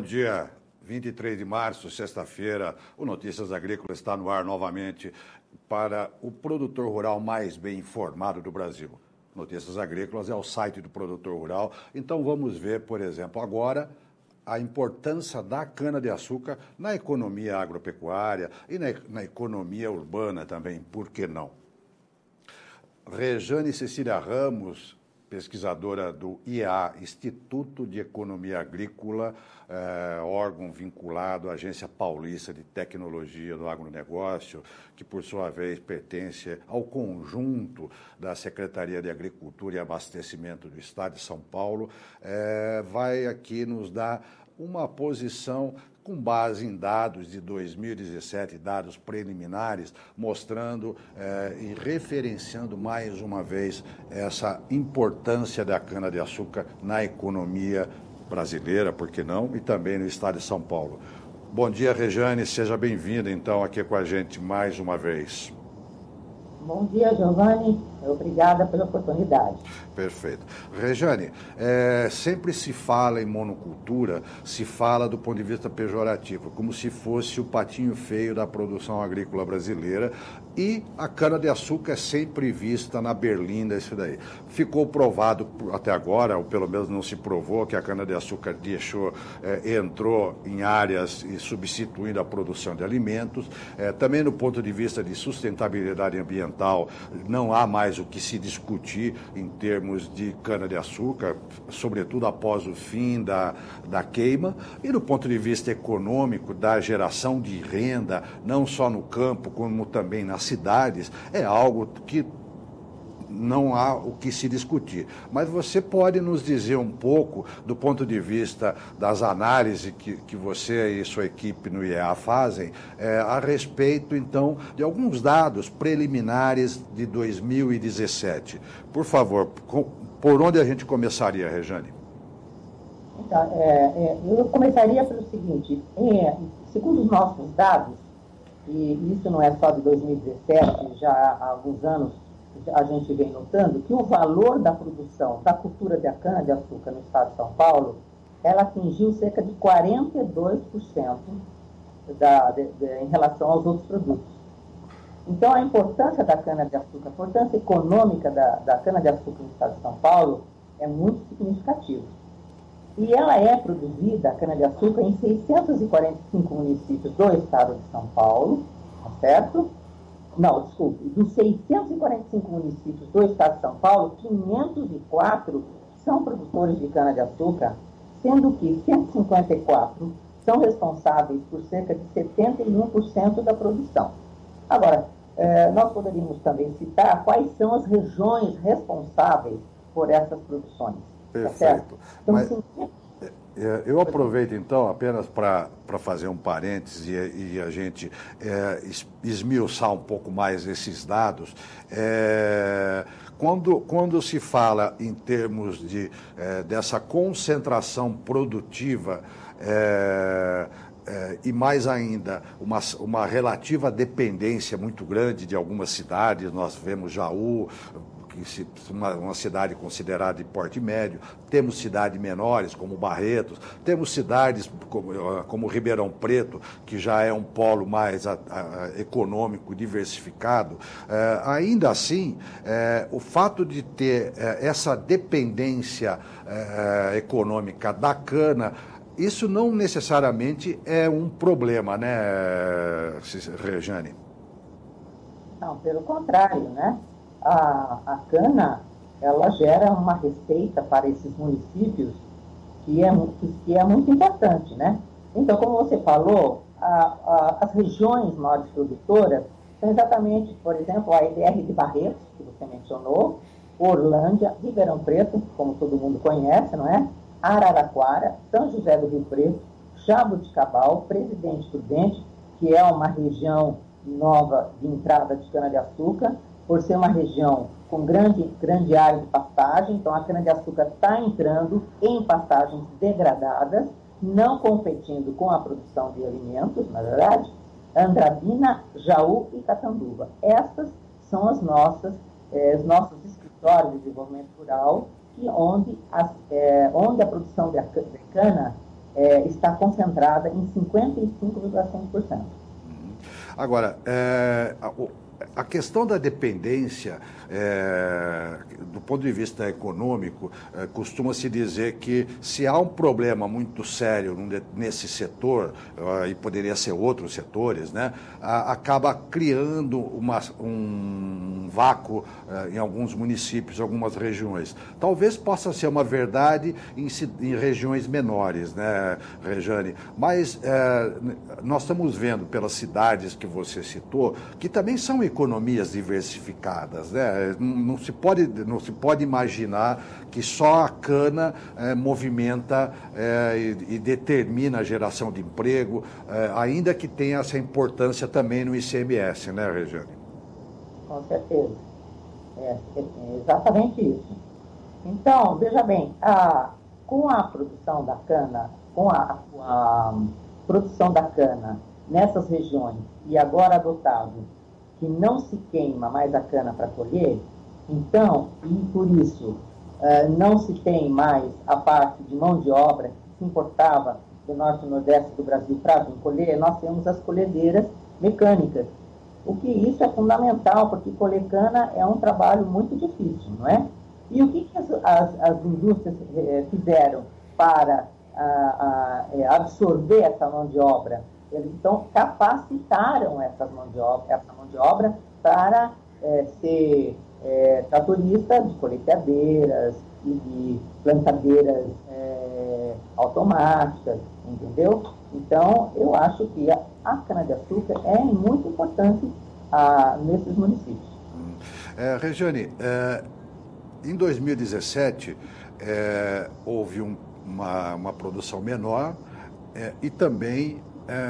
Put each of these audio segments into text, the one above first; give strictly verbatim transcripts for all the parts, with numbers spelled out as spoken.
dia, vinte e três de março, sexta-feira, o Notícias Agrícolas está no ar novamente para o produtor rural mais bem informado do Brasil. Notícias Agrícolas é o site do produtor rural. Então vamos ver, por exemplo, agora a importância da cana-de-açúcar na economia agropecuária e na, na economia urbana também, por que não? Rejane Cecília Ramos, pesquisadora do I E A, Instituto de Economia Agrícola, eh, órgão vinculado à Agência Paulista de Tecnologia do Agronegócio, que, por sua vez, pertence ao conjunto da Secretaria de Agricultura e Abastecimento do Estado de São Paulo, eh, vai aqui nos dar uma posição com base em dados de dois mil e dezessete, dados preliminares, mostrando eh, e referenciando mais uma vez essa importância da cana-de-açúcar na economia brasileira, por que não, e também no estado de São Paulo. Bom dia, Rejane, seja bem-vinda, então, aqui com a gente mais uma vez. Bom dia, Giovanni. Obrigada pela oportunidade. Perfeito. Rejane, é, sempre se fala em monocultura, se fala do ponto de vista pejorativo, como se fosse o patinho feio da produção agrícola brasileira, e a cana-de-açúcar é sempre vista na berlinda, isso daí. Ficou provado até agora, ou pelo menos não se provou, que a cana-de-açúcar deixou, é, entrou em áreas e substituindo a produção de alimentos. É, também no ponto de vista de sustentabilidade ambiental, não há mais o que se discutir em termos de cana-de-açúcar, sobretudo após o fim da, da queima, e do ponto de vista econômico, da geração de renda, não só no campo, como também nas cidades, é algo que não há o que se discutir. Mas você pode nos dizer um pouco, do ponto de vista das análises que, que você e sua equipe no I E A fazem, é, a respeito, então, de alguns dados preliminares de dois mil e dezessete. Por favor, com, por onde a gente começaria, Rejane? Então, é, é, eu começaria pelo seguinte, é, segundo os nossos dados, e isso não é só de dois mil e dezessete, já há alguns anos, a gente vem notando que o valor da produção da cultura de cana-de-açúcar no estado de São Paulo, ela atingiu cerca de quarenta e dois por cento da, de, de, em relação aos outros produtos. Então, a importância da cana-de-açúcar, a importância econômica da, da cana-de-açúcar no estado de São Paulo é muito significativa. E ela é produzida, a cana-de-açúcar, em seiscentos e quarenta e cinco municípios do estado de São Paulo, tá certo? Não, desculpe, dos seiscentos e quarenta e cinco municípios do estado de São Paulo, quinhentos e quatro são produtores de cana-de-açúcar, sendo que cento e cinquenta e quatro são responsáveis por cerca de setenta e um por cento da produção. Agora, eh, nós poderíamos também citar quais são as regiões responsáveis por essas produções. Perfeito. Tá certo? Então, Mas... assim, Eu aproveito, então, apenas para fazer um parênteses e, e a gente é, esmiuçar um pouco mais esses dados. É, quando, quando se fala em termos de, é, dessa concentração produtiva, é, É, e mais ainda, uma, uma relativa dependência muito grande de algumas cidades, nós vemos Jaú, que se, uma, uma cidade considerada de porte médio, temos cidades menores, como Barretos, temos cidades como, como Ribeirão Preto, que já é um polo mais a, a, econômico, diversificado. É, ainda assim, é, o fato de ter é, essa dependência é, econômica da cana, isso não necessariamente é um problema, né, Rejane? Não, pelo contrário, né? A, a cana, ela gera uma receita para esses municípios que é, que, que é muito importante, né? Então, como você falou, a, a, as regiões maiores produtoras são exatamente, por exemplo, a E D R de Barretos, que você mencionou, Orlândia, Ribeirão Preto, como todo mundo conhece, não é? Araraquara, São José do Rio Preto, Jaboticabal, Presidente Prudente, que é uma região nova de entrada de cana-de-açúcar, por ser uma região com grande, grande área de pastagem, então a cana-de-açúcar está entrando em pastagens degradadas, não competindo com a produção de alimentos, na verdade, Andradina, Jaú e Catanduva. Essas são as nossas, eh, os nossos escritórios de desenvolvimento rural, que onde, as, é, onde a produção de cana é, está concentrada em cinquenta e cinco vírgula cinco por cento. Agora, é, a, a questão da dependência, é, do ponto de vista econômico, é, costuma-se dizer que se há um problema muito sério nesse setor, e poderia ser outros setores, né, a, acaba criando uma, um vácuo é, em alguns municípios, algumas regiões. Talvez possa ser uma verdade em, em regiões menores, né, Rejane? Mas é, nós estamos vendo pelas cidades que você citou, que também são economias diversificadas, né? Não, não se pode, não se pode imaginar que só a cana é, movimenta é, e, e determina a geração de emprego, é, ainda que tenha essa importância também no I C M S, né, Rejane? Com certeza. É, é exatamente isso. Então, veja bem, a, com a produção da cana, com a, a produção da cana nessas regiões, e agora adotado que não se queima mais a cana para colher, então, e por isso, uh, não se tem mais a parte de mão de obra que se importava do norte e nordeste do Brasil para vir colher, nós temos as colhedeiras mecânicas. O que isso é fundamental, porque colher cana é um trabalho muito difícil, não é? E o que, que as, as, as indústrias eh, fizeram para ah, ah, absorver essa mão de obra? Eles então capacitaram essa mão de obra, essa mão de obra para é, ser é, tratorista de colheitadeiras e de plantadeiras é, automáticas, entendeu? Então, eu acho que a, a cana-de-açúcar é muito importante ah, nesses municípios. É, Rejane, é, em dois mil e dezessete, é, houve um, uma, uma produção menor é, e também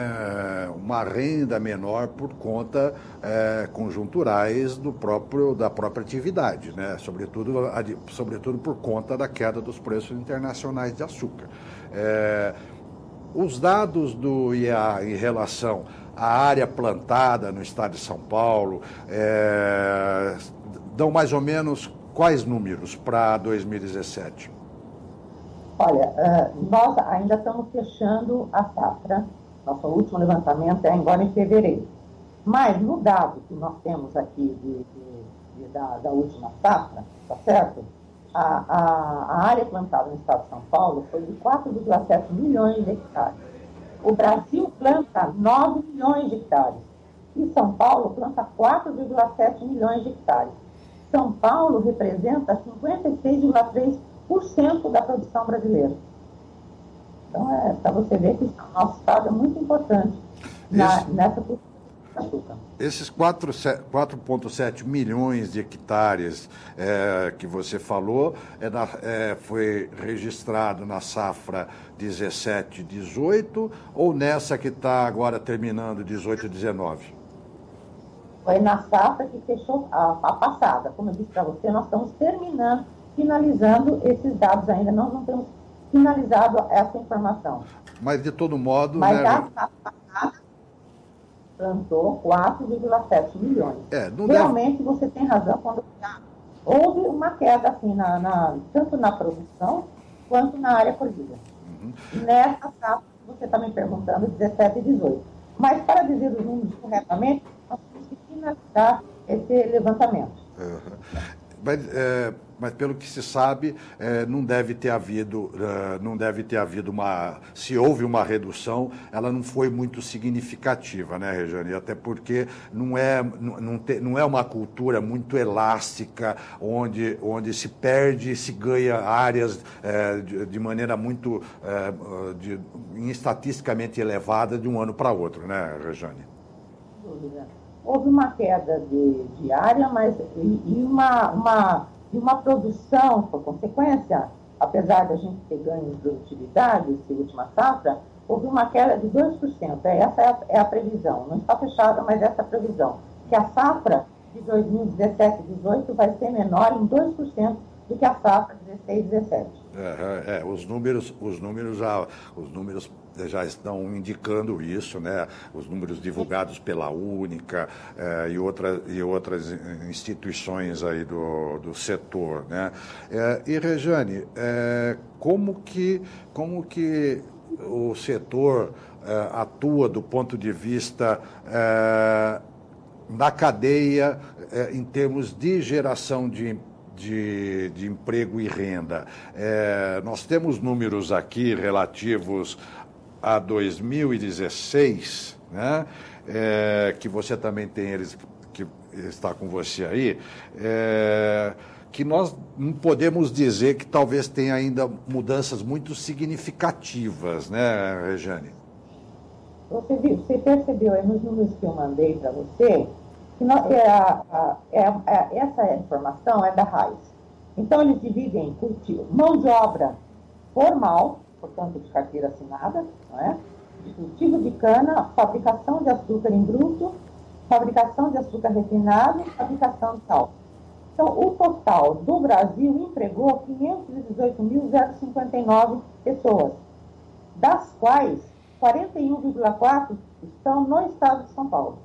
É, uma renda menor por conta é, conjunturais do próprio, da própria atividade, né? sobretudo, sobretudo por conta da queda dos preços internacionais de açúcar. É, os dados do I E A em relação à área plantada no estado de São Paulo é, dão mais ou menos quais números para dois mil e dezessete? Olha, uh, nós ainda estamos fechando a safra. Nosso último levantamento é agora em fevereiro. Mas no dado que nós temos aqui de, de, de, da, da última safra, tá certo? A, a, a área plantada no estado de São Paulo foi de quatro vírgula sete milhões de hectares. O Brasil planta nove milhões de hectares. E São Paulo planta quatro vírgula sete milhões de hectares. São Paulo representa cinquenta e seis vírgula três por cento da produção brasileira. Então, é para você ver que o nosso estado é muito importante na, Esse, nessa cultura de açúcar. Esses quatro vírgula sete milhões de hectares é, que você falou é na, é, foi registrado na safra dezessete, dezoito ou nessa que está agora terminando dezoito e dezenove? Foi na safra que fechou a, a passada. Como eu disse para você, nós estamos terminando, finalizando esses dados ainda. Nós não temos finalizado essa informação. Mas, de todo modo... Mas né, a safra passada plantou quatro vírgula sete milhões. É, não Realmente, deve... você tem razão quando houve uma queda assim, na, na, tanto na produção quanto na área colhida. Uhum. Nessa safra, você está me perguntando, dezessete e dezoito. Mas, para dizer os números corretamente, nós temos que finalizar esse levantamento. Uhum. Mas, é, mas pelo que se sabe, é, não deve ter havido, é, não deve ter havido uma, se houve uma redução, ela não foi muito significativa, né, Rejane? Até porque não é, não, não, te, não é uma cultura muito elástica, onde, onde se perde e se ganha áreas é, de, de maneira muito, é, de, estatisticamente elevada de um ano para outro, né, Rejane? Sem dúvida. Houve uma queda de, de área, mas e, e uma, uma, uma produção, por consequência, apesar da gente ter ganho de produtividade, essa última safra, houve uma queda de dois por cento. Essa é a, é a previsão. Não está fechada, mas essa é a previsão. Que a safra de dois mil e dezessete e dezoito vai ser menor em dois por cento do que a safra de dezesseis e dezessete. É, é, os números, os números já, os números já estão indicando isso, né? Os números divulgados pela Única é, e, outra, e outras instituições aí do, do setor, né? É, e Rejane, é, como que, como que o setor eh, atua do ponto de vista eh, na cadeia eh, em termos de geração de De, de emprego e renda. É, nós temos números aqui relativos a dois mil e dezesseis, né? É, que você também tem eles, que está com você aí, é, que nós não podemos dizer que talvez tenha ainda mudanças muito significativas, né, Rejane? Você, viu, você percebeu aí nos números que eu mandei para você, que nós, é, a, é, é, essa informação é da Raiz. Então, eles dividem cultivo, mão de obra formal, portanto, de carteira assinada, não é? De cultivo de cana, fabricação de açúcar em bruto, fabricação de açúcar refinado, fabricação de sal. Então, o total do Brasil empregou quinhentos e dezoito mil cinquenta e nove pessoas, das quais quarenta e um vírgula quatro estão no estado de São Paulo.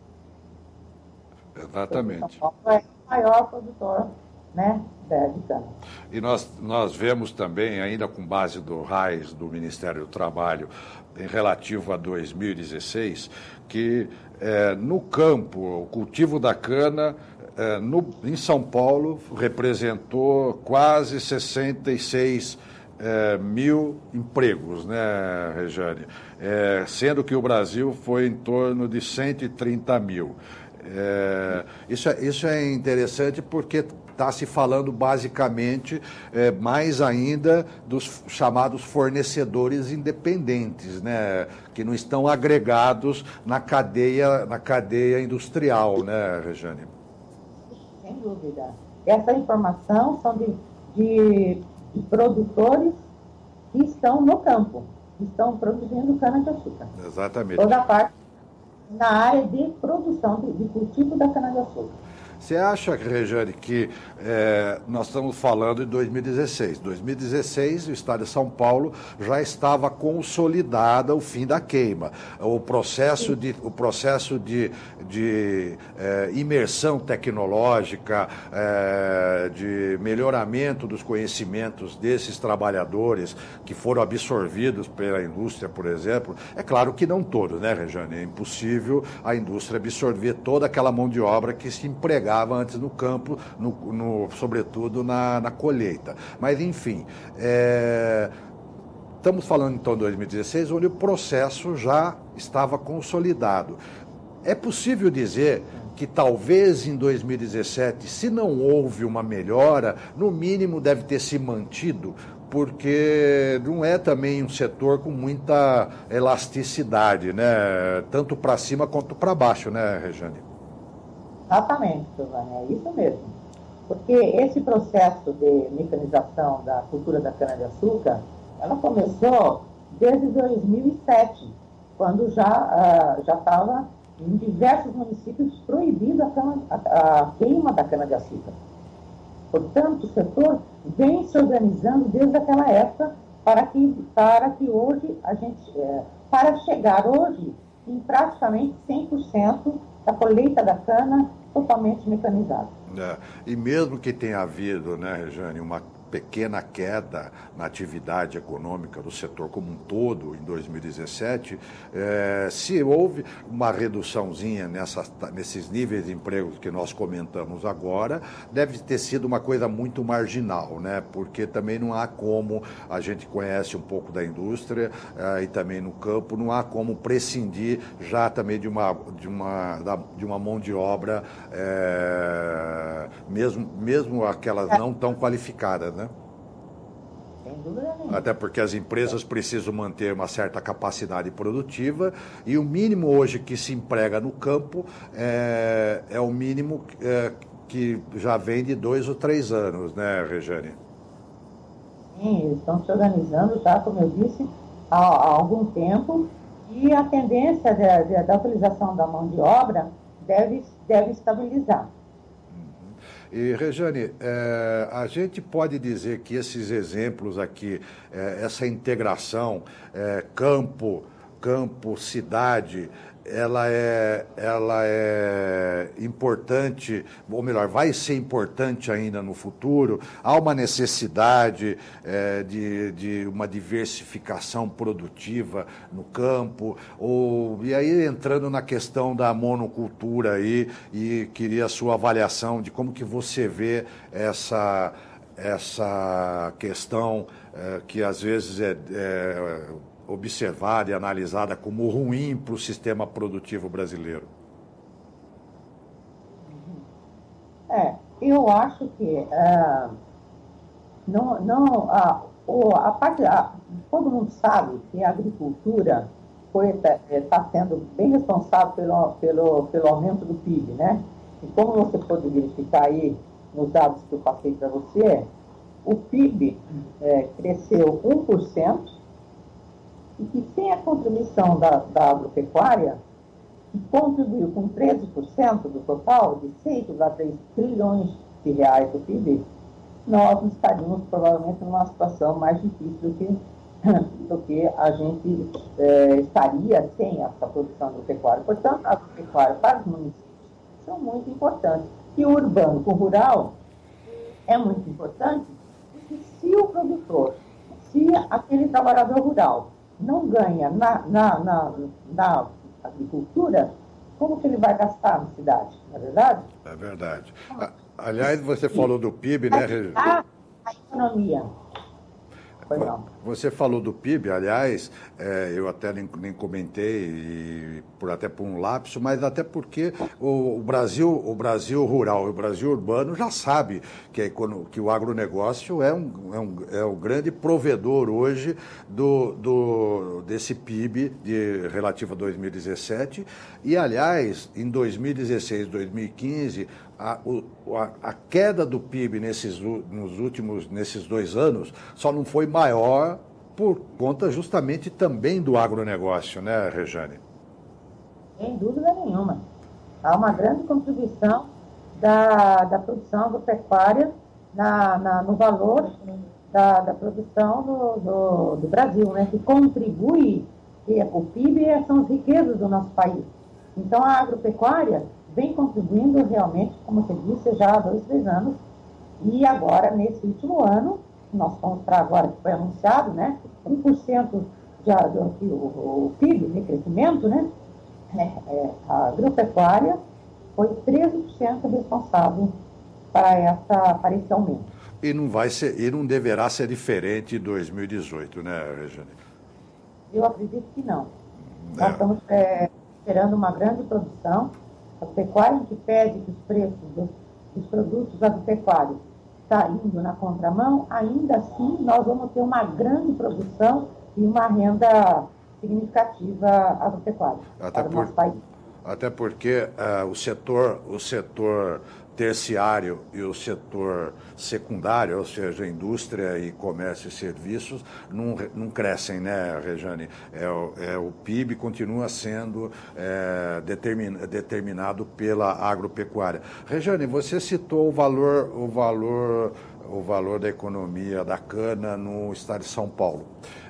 Exatamente. São Paulo é o maior produtor, né, de cana. E nós, nós vemos também, ainda com base do RAIS, do Ministério do Trabalho, em relativo a dois mil e dezesseis, que é, no campo, o cultivo da cana, é, no, em São Paulo, representou quase sessenta e seis é, mil empregos, né, Rejane? É, sendo que o Brasil foi em torno de cento e trinta mil. É, isso, é, isso é interessante porque está se falando basicamente é, mais ainda dos chamados fornecedores independentes, né, que não estão agregados na cadeia, na cadeia industrial, né, Rejane? Sem dúvida. Essa informação são de, de, de produtores que estão no campo, que estão produzindo cana-de-açúcar. Exatamente. Toda a parte na área de produção, de, de cultivo da cana-de-açúcar. Você acha, Rejane, que é, nós estamos falando de dois mil e dezesseis. dois mil e dezesseis, o estado de São Paulo já estava consolidada o fim da queima. O processo de, o processo de, de é, imersão tecnológica, é, de melhoramento dos conhecimentos desses trabalhadores que foram absorvidos pela indústria, por exemplo, é claro que não todos, né, Rejane? É impossível a indústria absorver toda aquela mão de obra que se empregava antes no campo, no, no, sobretudo na, na colheita. Mas, enfim, é, estamos falando então de dois mil e dezesseis, onde o processo já estava consolidado. É possível dizer que talvez em dois mil e dezessete, se não houve uma melhora, no mínimo deve ter se mantido, porque não é também um setor com muita elasticidade, né? Tanto para cima quanto para baixo, né, Rejane? Exatamente, Giovanni, é isso mesmo. Porque esse processo de mecanização da cultura da cana-de-açúcar, ela começou desde dois mil e sete, quando já uh, já estava em diversos municípios proibida a, cana, a, a queima da cana-de-açúcar. Portanto, o setor vem se organizando desde aquela época para que, para que hoje a gente, é, para chegar hoje em praticamente cem por cento da colheita da cana totalmente mecanizada. É, e mesmo que tenha havido, né, Rejane, uma pequena queda na atividade econômica do setor como um todo em dois mil e dezessete, é, se houve uma reduçãozinha nessas, nesses níveis de emprego que nós comentamos agora, deve ter sido uma coisa muito marginal, né? Porque também não há como, a gente conhece um pouco da indústria é, e também no campo, não há como prescindir já também de uma, de uma, de uma mão de obra, é, mesmo, mesmo aquelas não tão qualificadas, né? Até porque as empresas precisam manter uma certa capacidade produtiva e o mínimo hoje que se emprega no campo é, é o mínimo é, que já vem de dois ou três anos, né, Rejane? Sim, eles estão se organizando já, como eu disse, há, há algum tempo, e a tendência de, de, da utilização da mão de obra deve, deve estabilizar. E, Rejane, é, a gente pode dizer que esses exemplos aqui, é, essa integração é, campo, campo, cidade, ela é, ela é importante, ou melhor, vai ser importante ainda no futuro. Há uma necessidade é, de, de uma diversificação produtiva no campo, ou, e aí entrando na questão da monocultura aí, e queria a sua avaliação de como que você vê essa, essa questão é, que às vezes é, é observada e analisada como ruim para o sistema produtivo brasileiro. É, eu acho que uh, não, não, a, a parte, a, todo mundo sabe que a agricultura está sendo bem responsável pelo, pelo, pelo aumento do P I B, né? E como você pode verificar aí nos dados que eu passei para você, o P I B é, cresceu um por cento, e que sem a contribuição da, da agropecuária, que contribuiu com treze por cento do total, de seis vírgula três trilhões de reais do P I B, nós estaríamos provavelmente numa situação mais difícil do que, do que a gente é, estaria sem essa produção agropecuária. Portanto, a agropecuária para os municípios são muito importantes. E o urbano com o rural é muito importante, porque se o produtor, se aquele trabalhador rural não ganha na, na, na, na agricultura, como que ele vai gastar na cidade, não é verdade? É verdade. Aliás, você falou do P I B, né, Regina? A, a economia. Você falou do P I B, aliás, é, eu até nem, nem comentei, e por, até por um lapso, mas até porque o, o, Brasil, o Brasil rural e o Brasil urbano já sabe que, a, que o agronegócio é um, é, um, é um grande provedor hoje do, do, desse P I B de, relativo a dois mil e dezessete, e, aliás, em dois mil e dezesseis, dois mil e quinze, A, a, a queda do P I B nesses, nos últimos, nesses dois anos só não foi maior por conta justamente também do agronegócio, né, Rejane? Sem dúvida nenhuma. Há uma grande contribuição da, da produção agropecuária na, na, no valor da, da produção do, do, do Brasil, né, que contribui, que o P I B são as riquezas do nosso país. Então, a agropecuária vem contribuindo realmente, como você disse, já há dois, três anos. E agora, nesse último ano, nós vamos para agora, que foi anunciado, né? um por cento de, do, o, o P I B de crescimento, né? É, é, a agropecuária foi treze por cento responsável para, essa, para esse aumento. E não, vai ser, e não deverá ser diferente em dois mil e dezoito, né, Regiane? Eu acredito que não. É. Nós estamos é, esperando uma grande produção. A pecuária, em que pese que os preços dos, dos produtos agropecuários está indo na contramão, ainda assim nós vamos ter uma grande produção e uma renda significativa agropecuária até para por, o nosso país. Até porque uh, o setor, o setor terciário e o setor secundário, ou seja, indústria e comércio e serviços, não, não crescem, né, Rejane? É, é, o P I B continua sendo é, determin, determinado pela agropecuária. Rejane, você citou o valor, o valor, o valor da economia da cana no estado de São Paulo,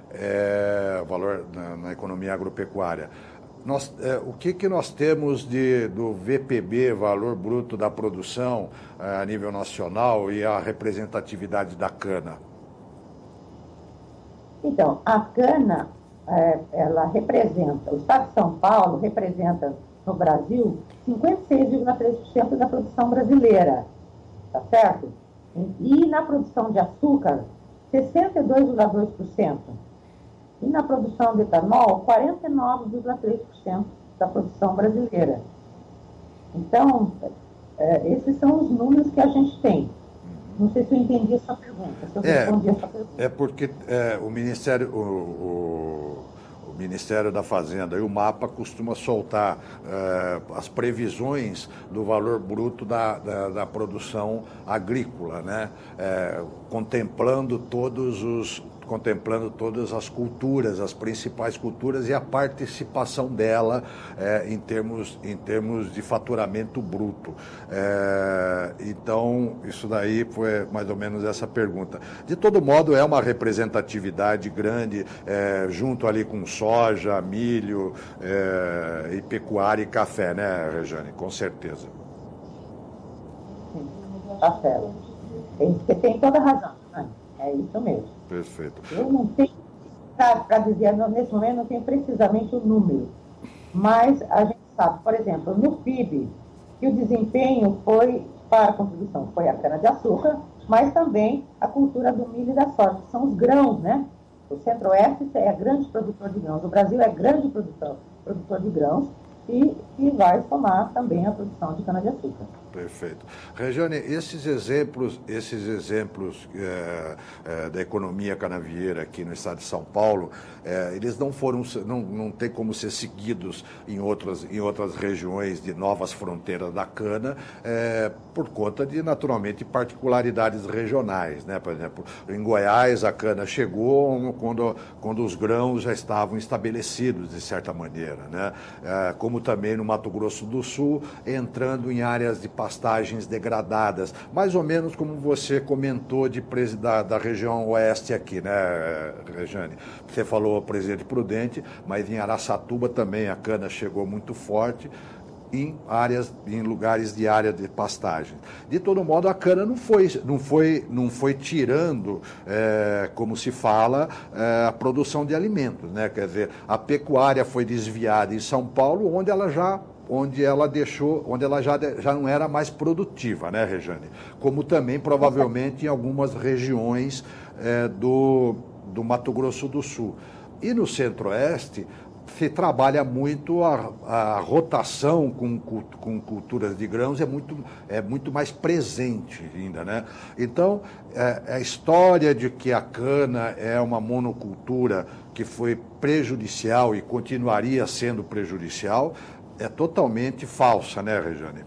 é, o valor na, na economia agropecuária. Nós, é, o que, que nós temos de, do V P B, Valor Bruto da Produção, é, a nível nacional, e a representatividade da cana? Então, a cana, é, ela representa, o estado de São Paulo representa no Brasil cinquenta e seis vírgula três por cento da produção brasileira, tá certo? E na produção de açúcar, sessenta e dois vírgula dois por cento. E na produção de etanol, quarenta e nove vírgula três por cento da produção brasileira. Então, é, esses são os números que a gente tem. Não sei se eu entendi a sua pergunta, se eu é, respondi a sua pergunta. É porque é, o Ministério... O, o... O Ministério da Fazenda e o MAPA costuma soltar eh, as previsões do valor bruto da, da, da produção agrícola, né? Eh, contemplando todos os, contemplando todas as culturas, as principais culturas e a participação dela é, em, termos, em termos de faturamento bruto. É, então, isso daí foi mais ou menos essa pergunta. De todo modo, é uma representatividade grande, é, junto ali com soja, milho, é, e pecuária e café, né, Rejane? Com certeza. Sim, tá certo. Você tem toda a razão, né? É isso mesmo. Perfeito. Eu não tenho, para dizer, nesse momento, não tenho precisamente o número, mas a gente sabe, por exemplo, no P I B, que o desempenho foi, para a contribuição, foi a cana-de-açúcar, mas também a cultura do milho e da soja, que são os grãos, né? O Centro-Oeste é grande produtor de grãos, o Brasil é grande produtor, produtor de grãos, e que vai somar também a produção de cana-de-açúcar. Perfeito. Rejane, esses exemplos, esses exemplos é, é, da economia canavieira aqui no estado de São Paulo, é, eles não foram, não, não tem como ser seguidos em outras, em outras regiões de novas fronteiras da cana, é, por conta de, naturalmente, particularidades regionais, né? Por exemplo, em Goiás a cana chegou quando, quando os grãos já estavam estabelecidos, de certa maneira, né? É, como também no Mato Grosso do Sul, entrando em áreas de pastagens degradadas, mais ou menos como você comentou de, da, da região oeste aqui, né, Rejane? Você falou Presidente Prudente, mas em Araçatuba também a cana chegou muito forte, em áreas, em lugares de área de pastagem. De todo modo, a cana não foi, não foi, não foi tirando, é, como se fala, é, a produção de alimentos, né? Quer dizer, a pecuária foi desviada em São Paulo, onde ela já onde ela deixou, onde ela já, já não era mais produtiva, né, Rejane? Como também, provavelmente, em algumas regiões é, do, do Mato Grosso do Sul. E no Centro-Oeste, se trabalha muito a, a rotação com, com culturas de grãos, é muito, é muito mais presente ainda, né? Então, é, a história de que a cana é uma monocultura que foi prejudicial e continuaria sendo prejudicial, é totalmente falsa, né, Rejane?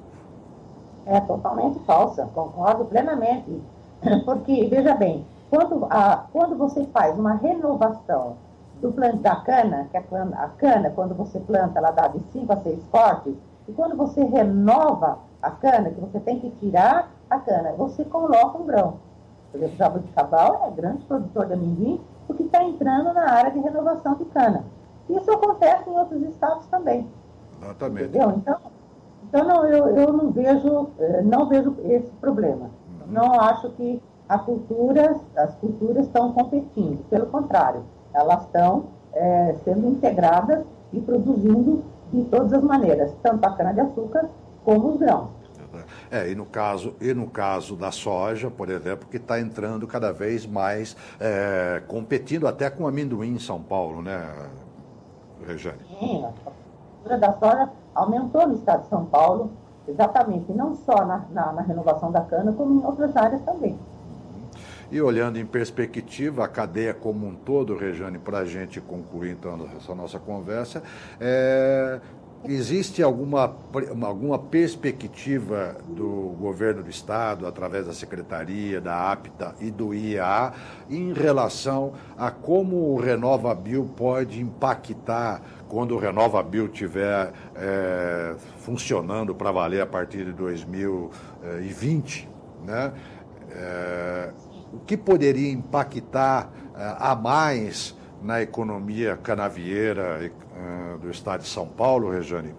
É totalmente falsa, concordo plenamente. Porque, veja bem, quando, a, quando você faz uma renovação do plantio da cana, que a cana, a cana, quando você planta, ela dá de cinco a seis cortes, e quando você renova a cana, que você tem que tirar a cana, você coloca um grão. Por exemplo, o Jaboticabal é grande produtor de amendoim, porque está entrando na área de renovação de cana. Isso acontece em outros estados também. Exatamente. Entendeu? Então, então não, eu, eu não vejo, não vejo esse problema. Uhum. Não acho que a cultura, as culturas estão competindo. Pelo contrário, elas estão é, sendo integradas e produzindo de todas as maneiras, tanto a cana-de-açúcar como os grãos. É, e no caso, e no caso da soja, por exemplo, que está entrando cada vez mais, é, competindo até com o amendoim em São Paulo, né, Rejane? Sim, a cultura da soja aumentou no estado de São Paulo, exatamente, não só na, na, na renovação da cana, como em outras áreas também. E olhando em perspectiva, a cadeia como um todo, Rejane, para a gente concluir então essa nossa conversa, é, existe alguma, alguma perspectiva do governo do Estado, através da Secretaria, da APTA e do I E A, em relação a como o RenovaBio pode impactar quando o RenovaBio estiver é, funcionando para valer a partir de dois mil e vinte, né? É, o que poderia impactar uh, a mais na economia canavieira uh, do estado de São Paulo, Rejane?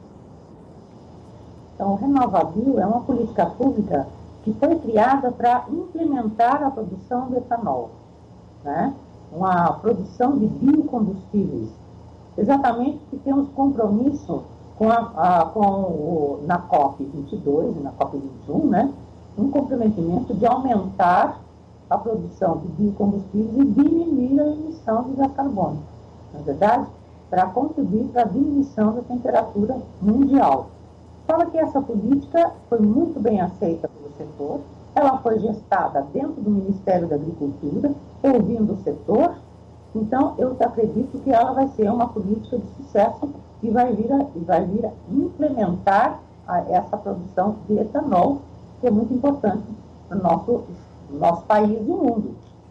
Então, o RenovaBio é uma política pública que foi criada para implementar a produção de etanol, né? Uma produção de biocombustíveis. Exatamente porque temos compromisso com a, a, com o, na COP vinte e dois e na COP vinte e um, né? Um comprometimento de aumentar a produção de biocombustíveis e diminuir a emissão de gás carbônico, na verdade, para contribuir para a diminuição da temperatura mundial. Fala que essa política foi muito bem aceita pelo setor, ela foi gestada dentro do Ministério da Agricultura, ouvindo o setor, então eu acredito que ela vai ser uma política de sucesso e vai vir a, e vai vir a implementar a, essa produção de etanol, que é muito importante para o nosso, nosso país e o mundo, né?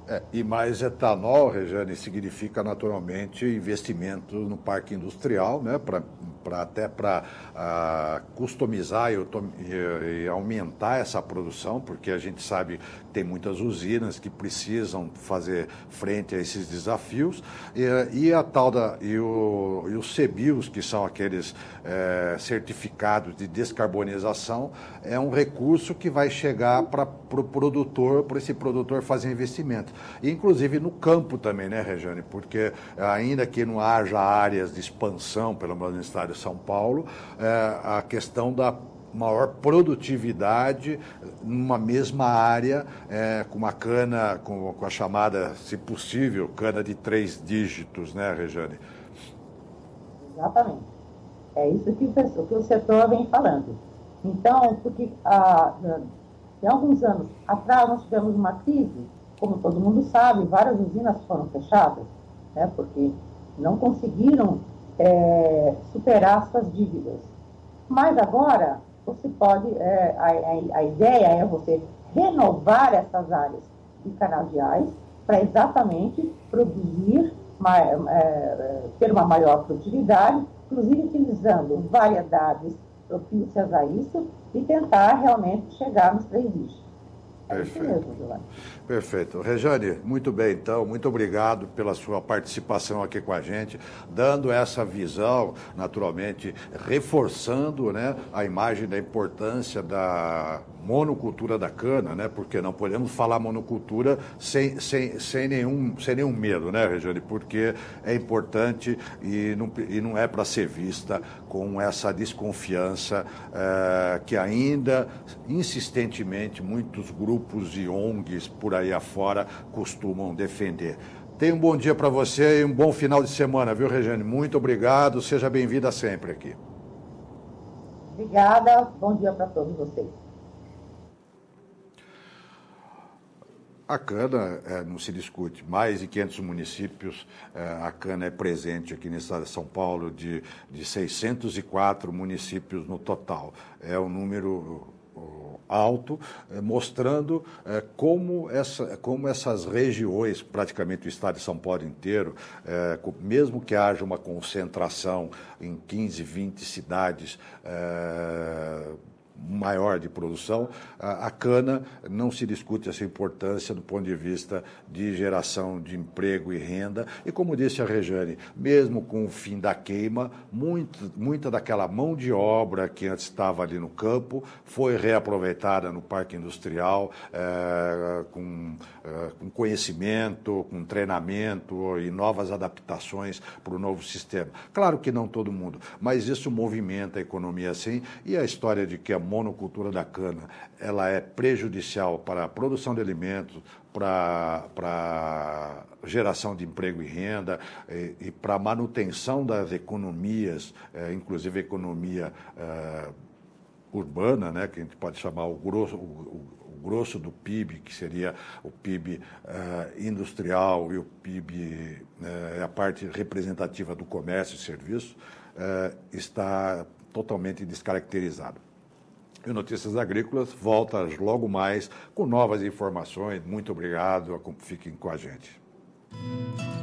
É, e mais etanol, Rejane, significa naturalmente investimento no parque industrial, né, pra, pra, até para uh, customizar e, e, e aumentar essa produção, porque a gente sabe que tem muitas usinas que precisam fazer frente a esses desafios, e, e a tal da, e, o, e os C B I Os, que são aqueles é, certificados de descarbonização, é um recurso que vai chegar para o pro produtor, para esse produtor fazer investimento. Inclusive no campo também, né, Rejane? Porque ainda que não haja áreas de expansão, pelo menos no estado de São Paulo, é, a questão da maior produtividade numa mesma área, é, com uma cana, com, com a chamada, se possível, cana de três dígitos, né, Rejane? Exatamente. É isso que o, que o setor vem falando. Então, porque há, há alguns anos atrás nós tivemos uma crise, como todo mundo sabe, várias usinas foram fechadas, né, porque não conseguiram é, superar suas dívidas. Mas agora, você pode, é, a, a, a ideia é você renovar essas áreas de canaviais para exatamente produzir, é, ter uma maior produtividade, inclusive utilizando variedades propícias a isso e tentar realmente chegar nos três dígitos. É isso mesmo, Giovanni. Perfeito. Rejane, muito bem, então, muito obrigado pela sua participação aqui com a gente, dando essa visão, naturalmente, reforçando, né, a imagem da importância da monocultura da cana, né, porque não podemos falar monocultura sem, sem, sem, nenhum, sem nenhum medo, né, Rejane, porque é importante e não, e não é para ser vista com essa desconfiança é, que ainda, insistentemente, muitos grupos e O N Gs por aí afora costumam defender. Tenha um bom dia para você e um bom final de semana, viu, Rejane? Muito obrigado, seja bem-vinda sempre aqui. Obrigada, bom dia para todos vocês. A cana, é, não se discute, mais de quinhentos municípios, é, a cana é presente aqui no estado de São Paulo, de, de seiscentos e quatro municípios no total. É um número alto, mostrando é, como, essa, como essas regiões, praticamente o estado de São Paulo inteiro, é, mesmo que haja uma concentração em quinze, vinte cidades é, maior de produção, a, a cana não se discute essa importância do ponto de vista de geração de emprego e renda, e como disse a Rejane, mesmo com o fim da queima, muito, muita daquela mão de obra que antes estava ali no campo foi reaproveitada no parque industrial, é, com, é, com conhecimento, com treinamento e novas adaptações para o novo sistema. Claro que não todo mundo, mas isso movimenta a economia assim, e a história de que a monocultura da cana ela é prejudicial para a produção de alimentos, para a geração de emprego e renda e, e para a manutenção das economias, é, inclusive a economia é, urbana, né, que a gente pode chamar o grosso, o, o grosso do P I B, que seria o P I B é, industrial e o P I B, é, a parte representativa do comércio e serviços, é, está totalmente descaracterizado. E o Notícias Agrícolas volta logo mais com novas informações. Muito obrigado, fiquem com a gente.